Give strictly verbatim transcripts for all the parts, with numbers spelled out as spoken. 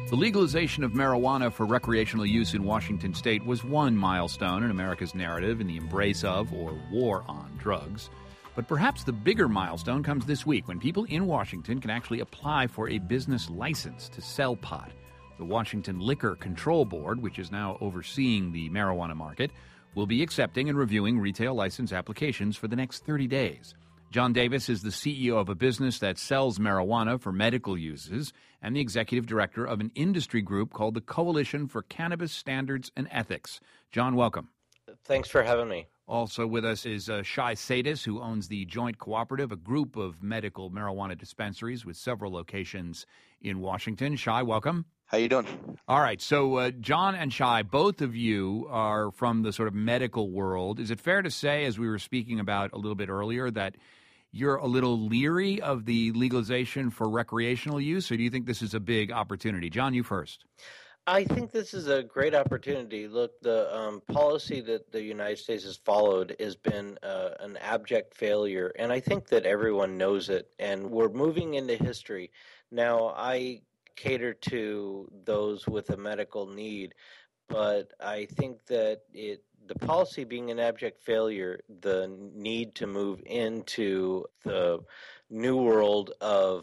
The legalization of marijuana for recreational use in Washington state was one milestone in America's narrative in the embrace of, or war on, drugs. But perhaps the bigger milestone comes this week when people in Washington can actually apply for a business license to sell pot. The Washington Liquor Control Board, which is now overseeing the marijuana market, will be accepting and reviewing retail license applications for the next thirty days. John Davis is the C E O of a business that sells marijuana for medical uses and the executive director of an industry group called the Coalition for Cannabis Standards and Ethics. John, welcome. Thanks for having me. Also with us is uh, Shai Sadis, who owns the Joint Cooperative, a group of medical marijuana dispensaries with several locations in Washington. Shai, welcome. How you doing? All right. So uh, John and Shai, both of you are from the sort of medical world. Is it fair to say, as we were speaking about a little bit earlier, that you're a little leery of the legalization for recreational use, or do you think this is a big opportunity? John, you first. I think this is a great opportunity. Look, the um, policy that the United States has followed has been uh, an abject failure, and I think that everyone knows it, and we're moving into history. Now, I cater to those with a medical need, but I think that it the policy being an abject failure, the need to move into the new world of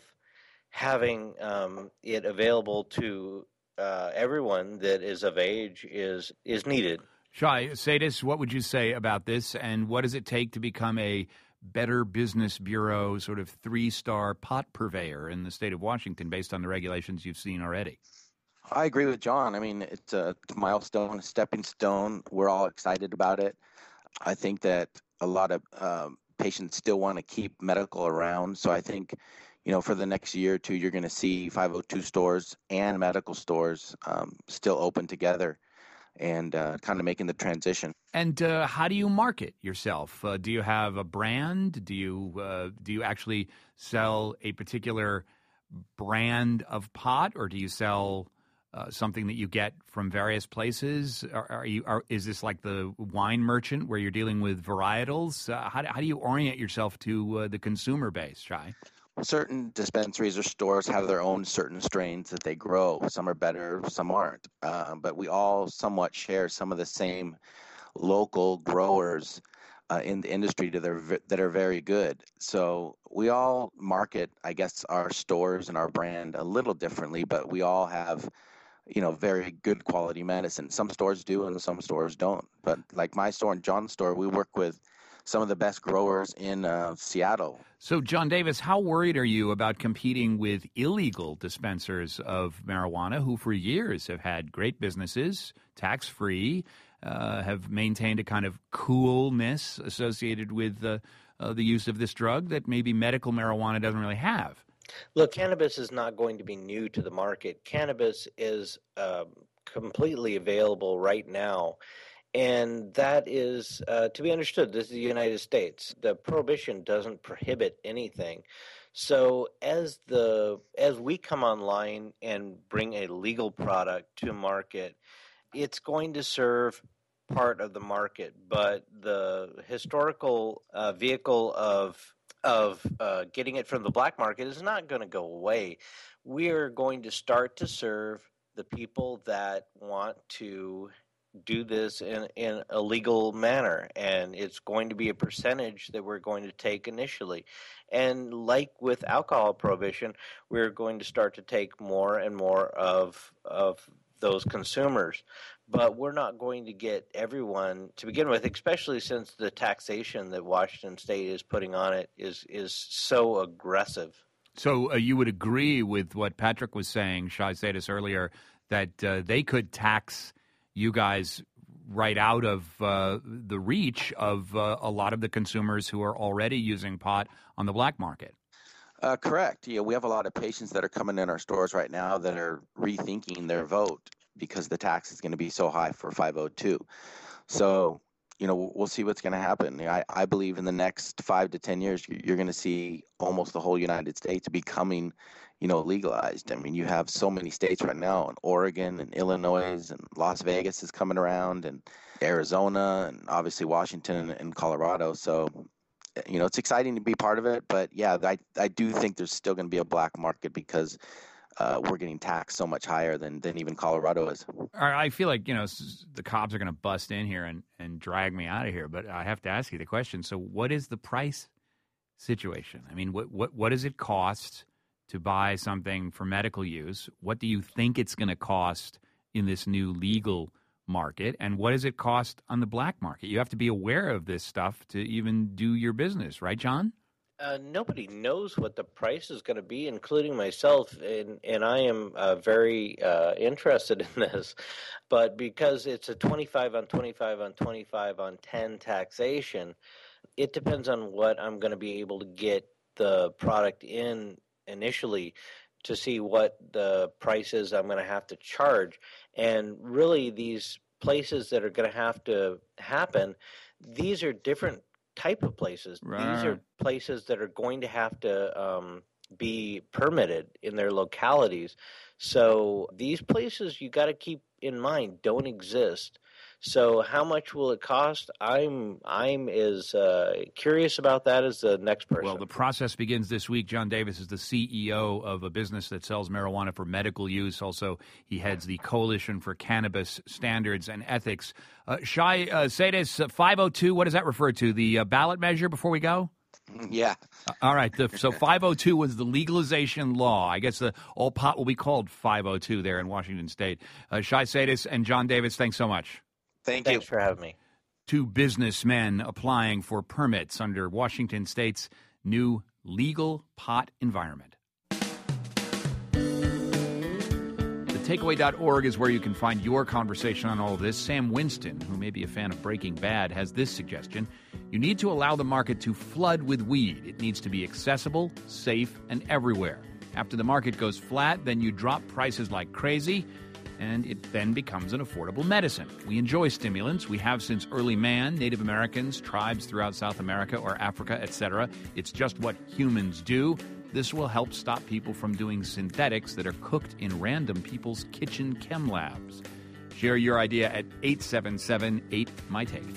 having um, it available to uh, everyone that is of age is is needed. Shai Sadis, what would you say about this, and what does it take to become a Better Business Bureau sort of three-star pot purveyor in the state of Washington based on the regulations you've seen already? I agree with John. I mean, it's a milestone, a stepping stone. We're all excited about it. I think that a lot of um, patients still want to keep medical around. So I think, you know, for the next year or two, you're going to see five oh two stores and medical stores um, still open together and uh, kind of making the transition. And uh, how do you market yourself? Uh, do you have a brand? Do you uh, do you actually sell a particular brand of pot, or do you sell Uh, something that you get from various places? Are, are you? Are, is this like the wine merchant where you're dealing with varietals? Uh, how, do, how do you orient yourself to uh, the consumer base, Shai? Certain dispensaries or stores have their own certain strains that they grow. Some are better, some aren't. Uh, but we all somewhat share some of the same local growers uh, in the industry that are, that are very good. So we all market, I guess, our stores and our brand a little differently, but we all have, you know, very good quality medicine. Some stores do and some stores don't. But like my store and John's store, we work with some of the best growers in uh, Seattle. So, John Davis, how worried are you about competing with illegal dispensers of marijuana who for years have had great businesses, tax-free, uh, have maintained a kind of coolness associated with uh, uh, the use of this drug that maybe medical marijuana doesn't really have? Look, cannabis is not going to be new to the market. Cannabis is um, completely available right now, and that is uh, to be understood. This is the United States. The prohibition doesn't prohibit anything. So as the as we come online and bring a legal product to market, it's going to serve part of the market, but the historical uh, vehicle of of uh, getting it from the black market is not going to go away. We are going to start to serve the people that want to do this in, in a legal manner, and it's going to be a percentage that we're going to take initially. And like with alcohol prohibition, we're going to start to take more and more of of those consumers. But we're not going to get everyone to begin with, especially since the taxation that Washington State is putting on it is is so aggressive. So uh, you would agree with what Patrick was saying, Shai Sadis, earlier, that uh, they could tax you guys right out of uh, the reach of uh, a lot of the consumers who are already using pot on the black market. Uh, correct. Yeah, we have a lot of patients that are coming in our stores right now that are rethinking their vote because the tax is going to be so high for five oh two. So, you know, we'll see what's going to happen. I, I believe in the next five to ten years, you're going to see almost the whole United States becoming, you know, legalized. I mean, you have so many states right now, and Oregon and Illinois and Las Vegas is coming around, and Arizona, and obviously Washington and Colorado. So, you know, it's exciting to be part of it. But yeah, I, I do think there's still going to be a black market because uh, we're getting taxed so much higher than, than even Colorado is. I feel like, you know, the cops are going to bust in here and, and drag me out of here, but I have to ask you the question. So what is the price situation? I mean, what what, what does it cost to buy something for medical use? What do you think it's going to cost in this new legal market? And what does it cost on the black market? You have to be aware of this stuff to even do your business, right, John? Uh, nobody knows what the price is going to be, including myself, and, and I am uh, very uh, interested in this. But because it's a twenty-five on twenty-five on twenty-five on ten taxation, it depends on what I'm going to be able to get the product in initially to see what the price is I'm going to have to charge. And really, these places that are going to have to happen, these are different type of places. Right. These are places that are going to have to um, be permitted in their localities. So these places you got to keep in mind don't exist. So how much will it cost? I'm I'm as uh, curious about that as the next person. Well, the process begins this week. John Davis is the C E O of a business that sells marijuana for medical use. Also, he heads the Coalition for Cannabis Standards and Ethics. Uh, Shai uh, Sadis, five oh two, what does that refer to? The uh, ballot measure before we go? Yeah. Uh, all right. The, so five oh two was the legalization law. I guess the all pot will be called five oh two there in Washington State. Uh, Shai Sadis and John Davis, thanks so much. Thank Thanks you. for having me. Two businessmen applying for permits under Washington State's new legal pot environment. the takeaway dot org is where you can find your conversation on all of this. Sam Winston, who may be a fan of Breaking Bad, has this suggestion. You need to allow the market to flood with weed. It needs to be accessible, safe, and everywhere. After the market goes flat, then you drop prices like crazy, and it then becomes an affordable medicine. We enjoy stimulants. We have since early man, Native Americans, tribes throughout South America or Africa, et cetera. It's just what humans do. This will help stop people from doing synthetics that are cooked in random people's kitchen chem labs. Share your idea at eight seven seven eight M Y Take.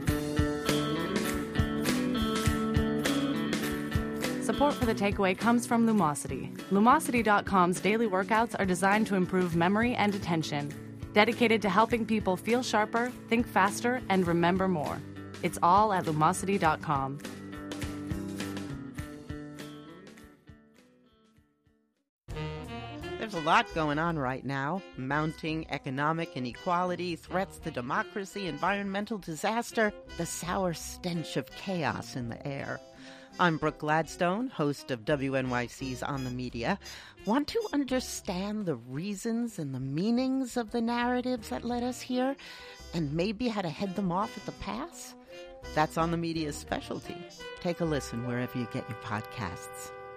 Support for The Takeaway comes from Lumosity. Lumosity dot com's daily workouts are designed to improve memory and attention, dedicated to helping people feel sharper, think faster, and remember more. It's all at Lumosity dot com. There's a lot going on right now. Mounting economic inequality, threats to democracy, environmental disaster, the sour stench of chaos in the air. I'm Brooke Gladstone, host of W N Y C's On the Media. Want to understand the reasons and the meanings of the narratives that led us here, and maybe how to head them off at the pass? That's On the Media's specialty. Take a listen wherever you get your podcasts.